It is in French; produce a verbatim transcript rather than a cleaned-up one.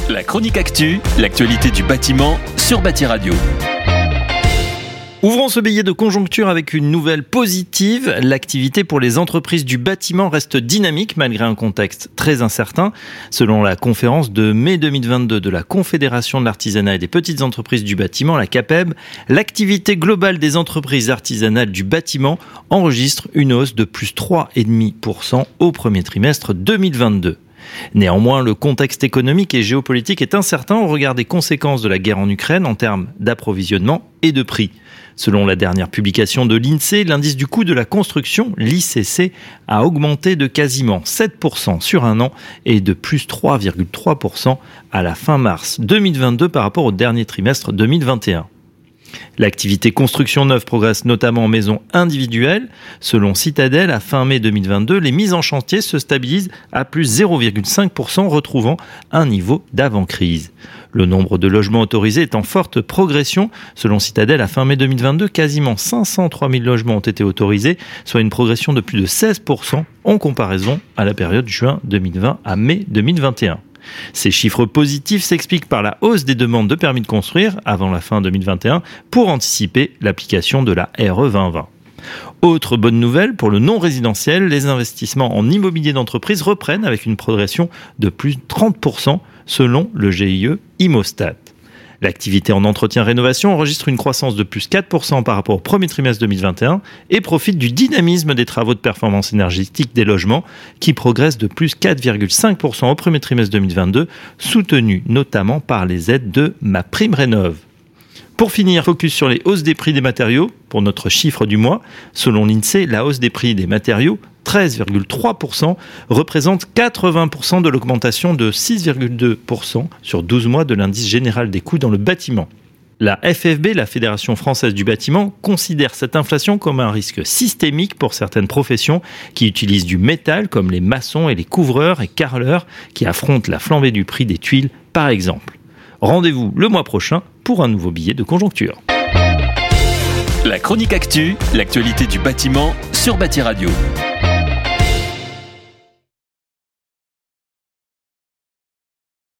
La chronique actu, l'actualité du bâtiment sur Bâti Radio. Ouvrons ce billet de conjoncture avec une nouvelle positive. L'activité pour les entreprises du bâtiment reste dynamique malgré un contexte très incertain. Selon la conférence de mai deux mille vingt-deux de la Confédération de l'artisanat et des petites entreprises du bâtiment, la CAPEB, l'activité globale des entreprises artisanales du bâtiment enregistre une hausse de plus trois virgule cinq pour cent au premier trimestre deux mille vingt-deux. Néanmoins, le contexte économique et géopolitique est incertain au regard des conséquences de la guerre en Ukraine en termes d'approvisionnement et de prix. Selon la dernière publication de l'INSEE, l'indice du coût de la construction, l'I C C, a augmenté de quasiment sept pour cent sur un an et de plus trois virgule trois pour cent à la fin mars deux mille vingt-deux par rapport au dernier trimestre deux mille vingt et un. L'activité construction neuve progresse notamment en maison individuelle. Selon Citadel, à fin mai deux mille vingt-deux, les mises en chantier se stabilisent à plus zéro virgule cinq pour cent, retrouvant un niveau d'avant-crise. Le nombre de logements autorisés est en forte progression. Selon Citadel, à fin mai deux mille vingt-deux, quasiment cinq cent trois mille logements ont été autorisés, soit une progression de plus de seize pour cent en comparaison à la période juin deux mille vingt à mai deux mille vingt et un. Ces chiffres positifs s'expliquent par la hausse des demandes de permis de construire avant la fin deux mille vingt et un pour anticiper l'application de la R E vingt vingt. Autre bonne nouvelle, pour le non-résidentiel, les investissements en immobilier d'entreprise reprennent avec une progression de plus de trente pour cent selon le G I E Immostat. L'activité en entretien-rénovation enregistre une croissance de plus quatre pour cent par rapport au premier trimestre deux mille vingt et un et profite du dynamisme des travaux de performance énergétique des logements qui progressent de plus quatre virgule cinq pour cent au premier trimestre deux mille vingt-deux, soutenu notamment par les aides de MaPrimeRénov'. Pour finir, focus sur les hausses des prix des matériaux. Pour notre chiffre du mois, selon l'INSEE, la hausse des prix des matériaux, treize virgule trois pour cent, représente quatre-vingts pour cent de l'augmentation de six virgule deux pour cent sur douze mois de l'indice général des coûts dans le bâtiment. La F F B, la Fédération française du bâtiment, considère cette inflation comme un risque systémique pour certaines professions qui utilisent du métal, comme les maçons et les couvreurs et carreleurs qui affrontent la flambée du prix des tuiles, par exemple. Rendez-vous le mois prochain pour un nouveau billet de conjoncture. La chronique actu, l'actualité du bâtiment sur Bâti Radio.